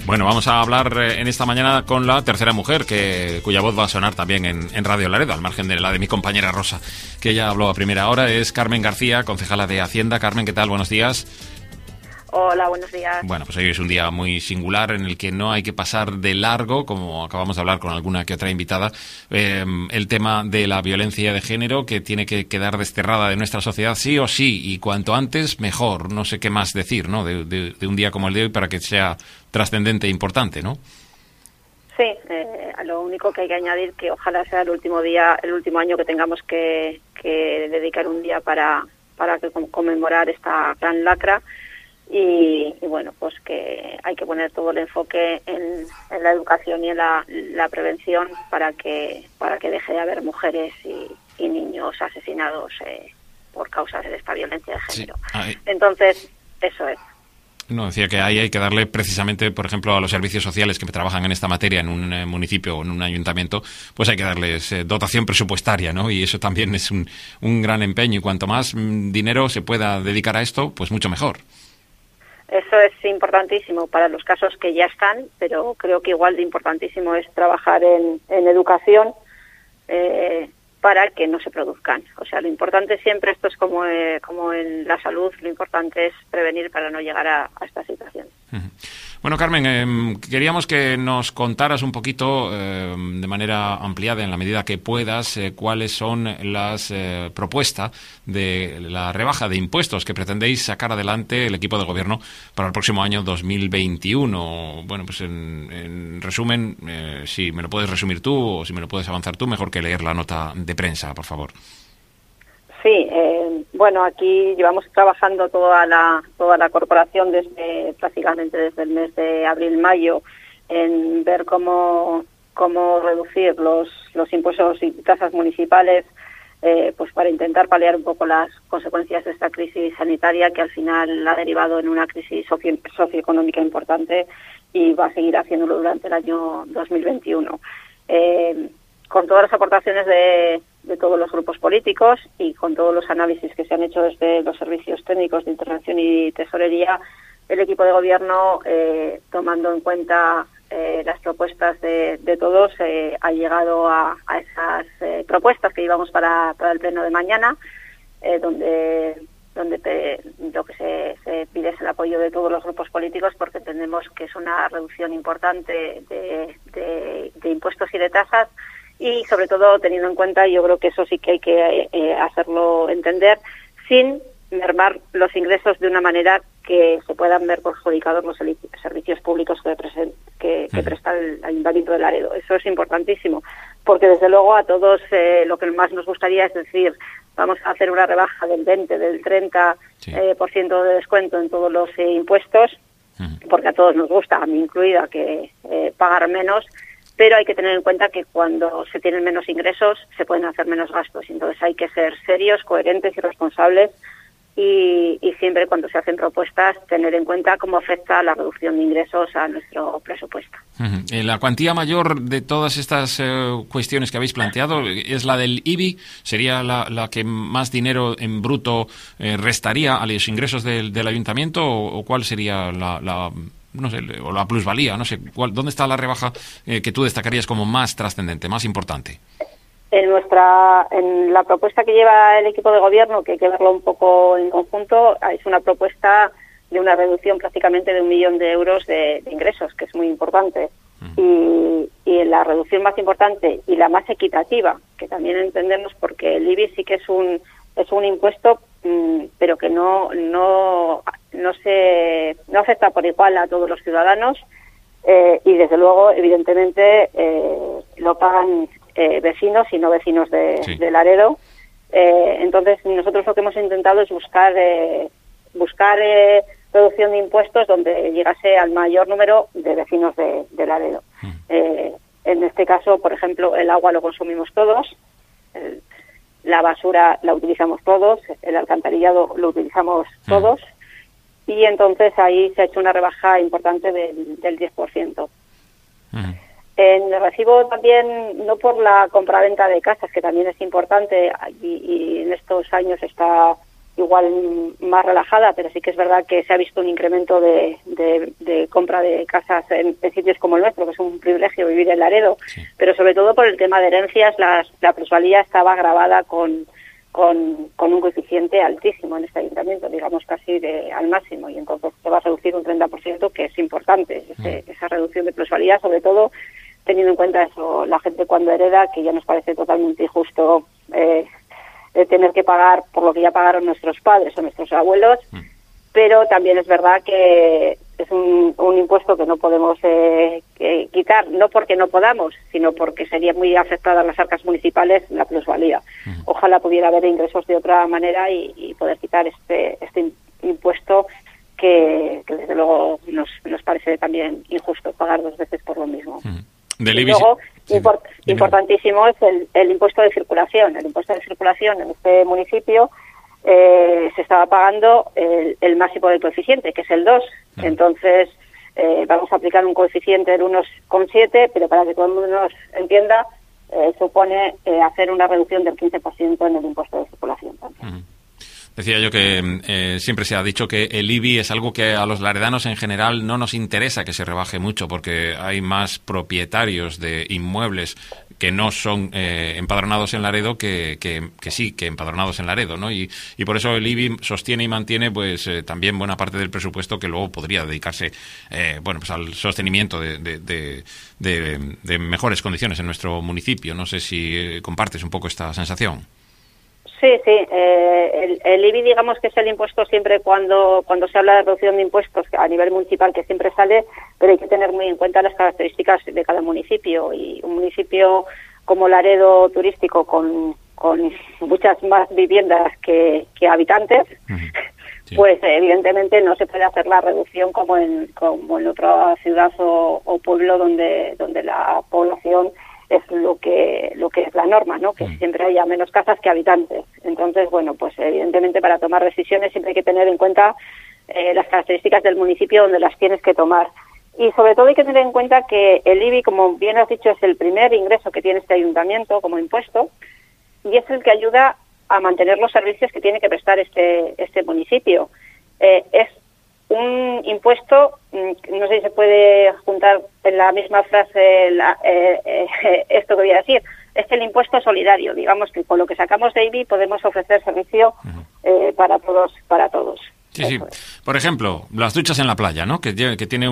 Bueno, vamos a hablar en esta mañana con la tercera mujer, cuya voz va a sonar también en Radio Laredo, al margen de la de mi compañera Rosa, que ella habló a primera hora. Es Carmen García, concejala de Hacienda. Carmen, ¿qué tal? Buenos días. Hola, buenos días. Bueno, pues hoy es un día muy singular en el que no hay que pasar de largo, como acabamos de hablar con alguna que otra invitada, el tema de la violencia de género, que tiene que quedar desterrada de nuestra sociedad sí o sí, y cuanto antes mejor. No sé qué más decir, ¿no?, de un día como el de hoy para que sea trascendente e importante, ¿no? Sí, lo único que hay que añadir que ojalá sea el último año que tengamos que dedicar un día para conmemorar esta gran lacra. Y bueno, pues que hay que poner todo el enfoque en la educación y en la prevención para que deje de haber mujeres y niños asesinados por causas de esta violencia de género. Sí. Entonces, eso es. No, decía que ahí hay que darle precisamente, por ejemplo, a los servicios sociales que trabajan en esta materia en un municipio o en un ayuntamiento, pues hay que darles dotación presupuestaria, ¿no? Y eso también es un gran empeño. Y cuanto más dinero se pueda dedicar a esto, pues mucho mejor. Eso es importantísimo para los casos que ya están, pero creo que igual de importantísimo es trabajar en educación para que no se produzcan. O sea, lo importante siempre, esto es como en la salud, lo importante es prevenir para no llegar a esta situación. Bueno, Carmen, queríamos que nos contaras un poquito, de manera ampliada, en la medida que puedas, cuáles son las propuestas de la rebaja de impuestos que pretendéis sacar adelante el equipo de gobierno para el próximo año 2021. Bueno, pues en resumen, si me lo puedes resumir tú o si me lo puedes avanzar tú, mejor que leer la nota de prensa, por favor. Sí, bueno, aquí llevamos trabajando toda la corporación prácticamente desde el mes de abril-mayo en ver cómo reducir los impuestos y tasas municipales, pues para intentar paliar un poco las consecuencias de esta crisis sanitaria que al final ha derivado en una crisis socioeconómica importante y va a seguir haciéndolo durante el año 2021. Con todas las aportaciones de todos los grupos políticos y con todos los análisis que se han hecho desde los servicios técnicos de intervención y tesorería, el equipo de gobierno, tomando en cuenta las propuestas de todos, ha llegado a esas propuestas que llevamos para el pleno de mañana, donde lo que se pide es el apoyo de todos los grupos políticos, porque entendemos que es una reducción importante de impuestos y de tasas. Y sobre todo teniendo en cuenta, yo creo que eso sí que hay que hacerlo entender, sin mermar los ingresos de una manera que se puedan ver perjudicados los servicios públicos que presta el Ayuntamiento de Laredo. Eso es importantísimo, porque desde luego a todos lo que más nos gustaría es decir, vamos a hacer una rebaja del 20, del 30% de descuento en todos los impuestos, porque a todos nos gusta, a mí incluida, que pagar menos. Pero hay que tener en cuenta que cuando se tienen menos ingresos se pueden hacer menos gastos. Entonces hay que ser serios, coherentes y responsables y siempre cuando se hacen propuestas tener en cuenta cómo afecta la reducción de ingresos a nuestro presupuesto. La cuantía mayor de todas estas cuestiones que habéis planteado es la del IBI. ¿Sería la que más dinero en bruto restaría a los ingresos del ayuntamiento o cuál sería no sé, o la plusvalía, no sé, ¿dónde está la rebaja que tú destacarías como más trascendente, más importante? En la propuesta que lleva el equipo de gobierno, que hay que verlo un poco en conjunto, es una propuesta de una reducción prácticamente de 1 millón de euros de ingresos, que es muy importante. Y la reducción más importante y la más equitativa, que también entendemos, porque el IBI sí que es un impuesto, pero que no afecta por igual a todos los ciudadanos, y desde luego, evidentemente, lo pagan vecinos y no vecinos de Laredo. Entonces, nosotros lo que hemos intentado es buscar reducción de impuestos donde llegase al mayor número de vecinos de Laredo. En este caso, por ejemplo, el agua lo consumimos todos, la basura la utilizamos todos, el alcantarillado lo utilizamos todos, y entonces ahí se ha hecho una rebaja importante del 10%. En el recibo también, no por la compraventa de casas, que también es importante, y en estos años está igual más relajada, pero sí que es verdad que se ha visto un incremento de compra de casas en sitios como el nuestro, que es un privilegio vivir en Laredo, sí. Pero sobre todo por el tema de herencias, la plusvalía estaba grabada con un coeficiente altísimo en este ayuntamiento, digamos casi al máximo, y entonces se va a reducir un 30%, que es importante, esa reducción de plusvalía, sobre todo teniendo en cuenta eso, la gente cuando hereda, que ya nos parece totalmente injusto tener que pagar por lo que ya pagaron nuestros padres o nuestros abuelos, pero también es verdad que es un impuesto que no podemos quitar, no porque no podamos, sino porque sería muy afectada a las arcas municipales la plusvalía. Ojalá pudiera haber ingresos de otra manera y poder quitar este impuesto que desde luego nos parece también injusto pagar 2 veces por lo mismo. Y luego, importantísimo es el impuesto de circulación. El impuesto de circulación en este municipio se estaba pagando el máximo del coeficiente, que es el 2. Entonces, vamos a aplicar un coeficiente del 1,7, pero para que todo el mundo nos entienda, supone hacer una reducción del 15% en el impuesto de circulación también. Decía yo que siempre se ha dicho que el IBI es algo que a los laredanos en general no nos interesa que se rebaje mucho, porque hay más propietarios de inmuebles que no son empadronados en Laredo que sí, que empadronados en Laredo, ¿no? Y por eso el IBI sostiene y mantiene pues también buena parte del presupuesto que luego podría dedicarse pues al sostenimiento de mejores condiciones en nuestro municipio. No sé si compartes un poco esta sensación. Sí. El IBI, digamos que es el impuesto siempre cuando se habla de reducción de impuestos a nivel municipal, que siempre sale, pero hay que tener muy en cuenta las características de cada municipio. Y un municipio como Laredo turístico, con muchas más viviendas que habitantes, sí. Pues evidentemente no se puede hacer la reducción como en otra ciudad o pueblo donde la población es lo que es la norma, ¿no? Que siempre haya menos casas que habitantes. Entonces, bueno, pues evidentemente para tomar decisiones siempre hay que tener en cuenta las características del municipio donde las tienes que tomar. Y sobre todo hay que tener en cuenta que el IBI, como bien has dicho, es el primer ingreso que tiene este ayuntamiento como impuesto y es el que ayuda a mantener los servicios que tiene que prestar este municipio. Es un impuesto, no sé si se puede juntar en la misma frase esto que voy a decir, es el impuesto solidario. Digamos que con lo que sacamos de IBI podemos ofrecer servicio para todos. Sí. Por ejemplo, las duchas en la playa, ¿no? Que tiene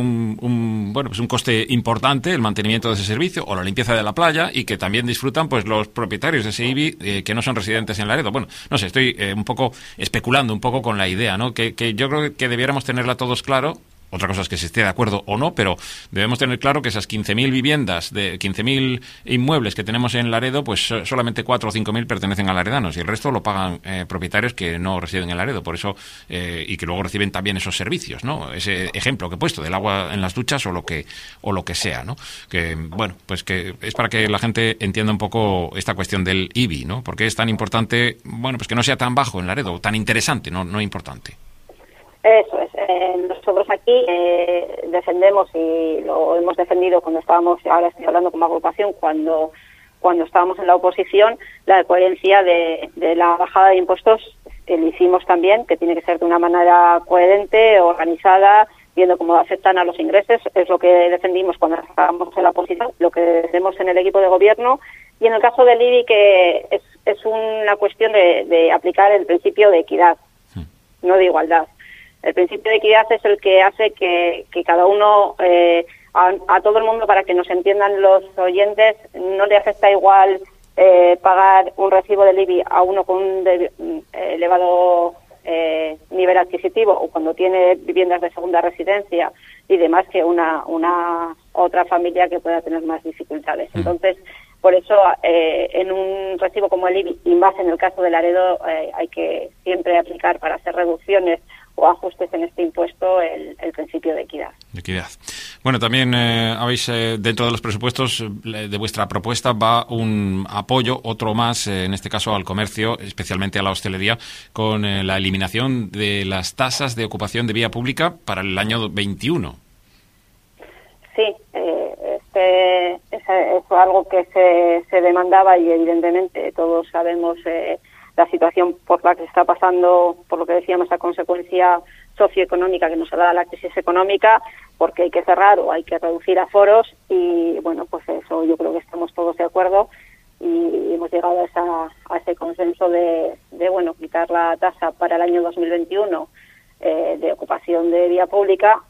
un coste importante el mantenimiento de ese servicio, o la limpieza de la playa, y que también disfrutan pues los propietarios de ese IBI que no son residentes en Laredo. Bueno, no sé, estoy un poco especulando un poco con la idea, ¿no? Que yo creo que debiéramos tenerla todos claro. Otra cosa es que se esté de acuerdo o no, pero debemos tener claro que esas 15.000 viviendas, de 15.000 inmuebles que tenemos en Laredo, pues solamente 4 o 5.000 pertenecen a laredanos y el resto lo pagan propietarios que no residen en Laredo, por eso y que luego reciben también esos servicios, ¿no? Ese ejemplo que he puesto del agua en las duchas o lo que sea, ¿no? Que bueno, pues que es para que la gente entienda un poco esta cuestión del IBI, ¿no? Porque es tan importante, bueno, pues que no sea tan bajo en Laredo, tan interesante, no importante. Eso es. Nosotros aquí defendemos y lo hemos defendido cuando estábamos, ahora estoy hablando como agrupación, cuando estábamos en la oposición, la coherencia de la bajada de impuestos que lo hicimos también, que tiene que ser de una manera coherente, organizada, viendo cómo afectan a los ingresos. Es lo que defendimos cuando estábamos en la oposición, lo que defendemos en el equipo de gobierno. Y en el caso del IBI, que es una cuestión de aplicar el principio de equidad, no de igualdad. El principio de equidad es el que hace que cada uno, a todo el mundo, para que nos entiendan los oyentes, no le afecta igual pagar un recibo del IBI a uno con un elevado nivel adquisitivo o cuando tiene viviendas de segunda residencia y demás que una otra familia que pueda tener más dificultades. Entonces, por eso, en un recibo como el IBI, y más en el caso de Laredo, hay que siempre aplicar para hacer reducciones o ajustes en este impuesto el principio de equidad. Bueno, también habéis, dentro de los presupuestos de vuestra propuesta, va un apoyo, otro más, en este caso al comercio, especialmente a la hostelería, con la eliminación de las tasas de ocupación de vía pública para el año 21. Sí, es algo que se demandaba y evidentemente todos sabemos la situación por la que se está pasando, por lo que decíamos, la consecuencia socioeconómica que nos ha dado la crisis económica, porque hay que cerrar o hay que reducir aforos y, bueno, pues eso yo creo que estamos todos de acuerdo y hemos llegado a ese consenso de bueno, quitar la tasa para el año 2021 de ocupación de vía pública,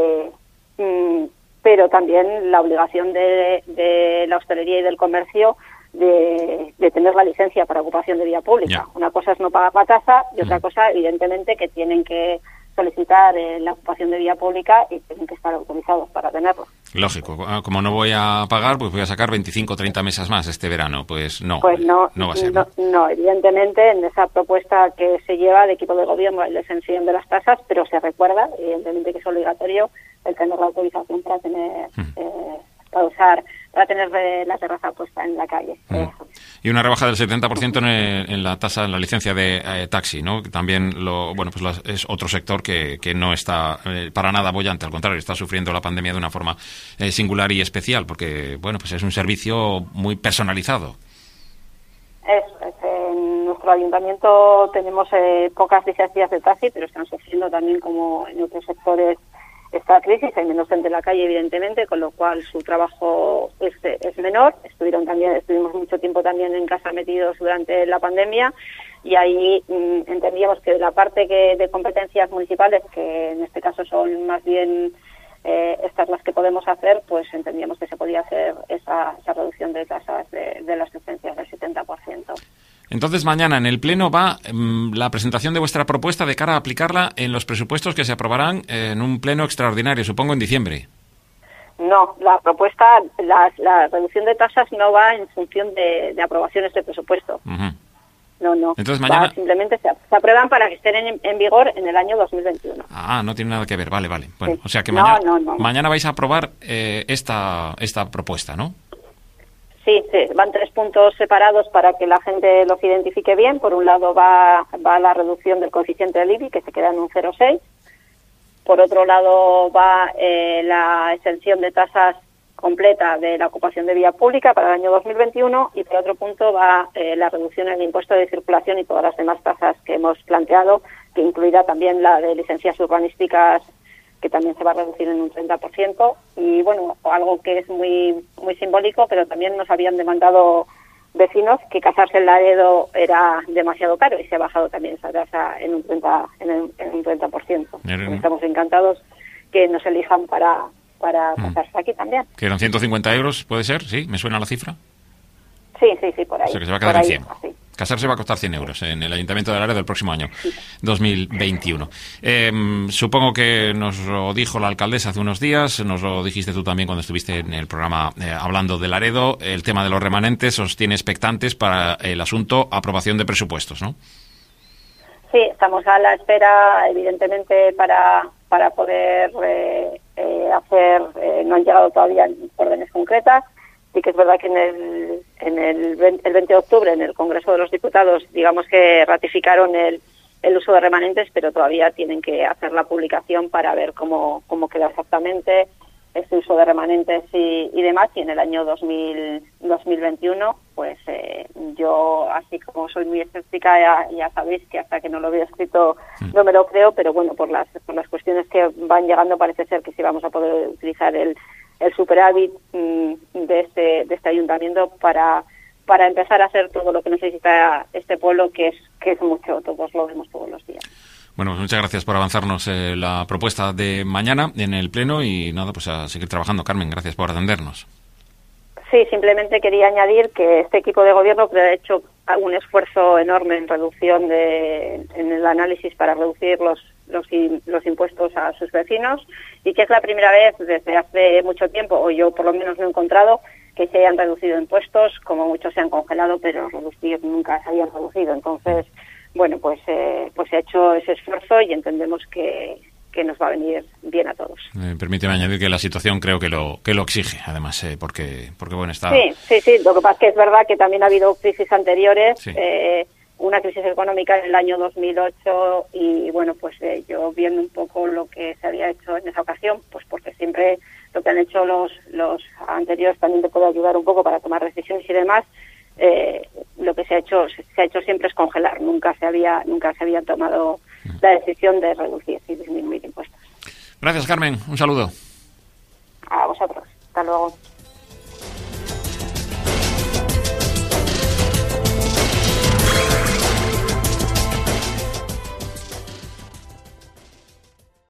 pero también la obligación de la hostelería y del comercio de tener la licencia para ocupación de vía pública. Yeah. Una cosa es no pagar la tasa y otra cosa, evidentemente, que tienen que solicitar la ocupación de vía pública y tienen que estar autorizados para tenerlo. Lógico, como no voy a pagar, pues voy a sacar 25 o 30 mesas más este verano. Pues no, no va a ser. No, evidentemente, en esa propuesta que se lleva de equipo de gobierno hay la exención de las tasas, pero se recuerda, evidentemente, que es obligatorio el tener la autorización para tener para tener la terraza puesta en la calle. Y una rebaja del 70% en la tasa, en la licencia de taxi, ¿no? Que también es otro sector que no está para nada boyante, al contrario, está sufriendo la pandemia de una forma singular y especial, porque bueno, pues es un servicio muy personalizado. En nuestro ayuntamiento tenemos pocas licencias de taxi, pero están sufriendo también, como en otros sectores, esta crisis. Hay menos gente en la calle, evidentemente, con lo cual su trabajo es menor. Estuvimos mucho tiempo también en casa metidos durante la pandemia y ahí entendíamos que la parte de competencias municipales, que en este caso son más bien estas las que podemos hacer, pues entendíamos que se podía hacer esa reducción de tasas de las licencias del 70%. Entonces, mañana en el Pleno va la presentación de vuestra propuesta de cara a aplicarla en los presupuestos que se aprobarán en un Pleno extraordinario, supongo en diciembre. No, la propuesta, la reducción de tasas no va en función de aprobaciones de presupuesto. Uh-huh. No. Entonces, mañana simplemente se aprueban para que estén en vigor en el año 2021. Ah, no tiene nada que ver, vale. Bueno, sí. O sea que No. mañana vais a aprobar esta propuesta, ¿no? Sí, van 3 puntos separados para que la gente los identifique bien. Por un lado va la reducción del coeficiente del IBI, que se queda en un 0,6. Por otro lado va la exención de tasas completa de la ocupación de vía pública para el año 2021 y por otro punto va la reducción en el impuesto de circulación y todas las demás tasas que hemos planteado, que incluirá también la de licencias urbanísticas, que también se va a reducir en un 30%, y bueno, algo que es muy muy simbólico, pero también nos habían demandado vecinos que casarse en Laredo era demasiado caro y se ha bajado también esa tasa en un 30%. Estamos encantados que nos elijan para casarse aquí también. Que eran 150 euros, ¿puede ser? ¿Sí? ¿Me suena la cifra? Sí, por ahí. O sea que se va a quedar en 100. Sí. Casarse va a costar 100 euros en el Ayuntamiento de Laredo del próximo año, 2021. Supongo que nos lo dijo la alcaldesa hace unos días, nos lo dijiste tú también cuando estuviste en el programa hablando de Laredo. El tema de los remanentes os tiene expectantes para el asunto aprobación de presupuestos, ¿no? Sí, estamos a la espera, evidentemente, para poder hacer, no han llegado todavía órdenes concretas. Sí que es verdad que el 20 de octubre en el Congreso de los Diputados, digamos que ratificaron el uso de remanentes, pero todavía tienen que hacer la publicación para ver cómo queda exactamente este uso de remanentes y demás. Y en el año 2021, pues yo, así como soy muy escéptica, ya sabéis que hasta que no lo veo escrito no me lo creo, pero bueno, por las cuestiones que van llegando parece ser que sí vamos a poder utilizar el superávit de este ayuntamiento para empezar a hacer todo lo que necesita este pueblo, que es mucho, todos lo vemos todos los días. Bueno, pues muchas gracias por avanzarnos la propuesta de mañana en el Pleno y nada, pues a seguir trabajando. Carmen, gracias por atendernos. Sí, simplemente quería añadir que este equipo de gobierno ha hecho un esfuerzo enorme en reducción en el análisis para reducir los impuestos a sus vecinos y que es la primera vez desde hace mucho tiempo, o yo por lo menos no he encontrado, que se hayan reducido impuestos, como muchos se han congelado, pero reducir nunca se habían reducido. Entonces, bueno, pues se ha hecho ese esfuerzo y entendemos que nos va a venir bien a todos. Permíteme añadir que la situación creo que lo exige, además, porque bueno, está... Sí, lo que pasa es que es verdad que también ha habido crisis anteriores, sí. Una crisis económica en el año 2008 y bueno, pues yo viendo un poco lo que se había hecho en esa ocasión, pues porque siempre lo que han hecho los anteriores también te puede ayudar un poco para tomar decisiones y demás, lo que se ha hecho siempre es congelar, se había tomado la decisión de reducir y disminuir impuestos. Gracias, Carmen. Un saludo. A vosotros. Hasta luego.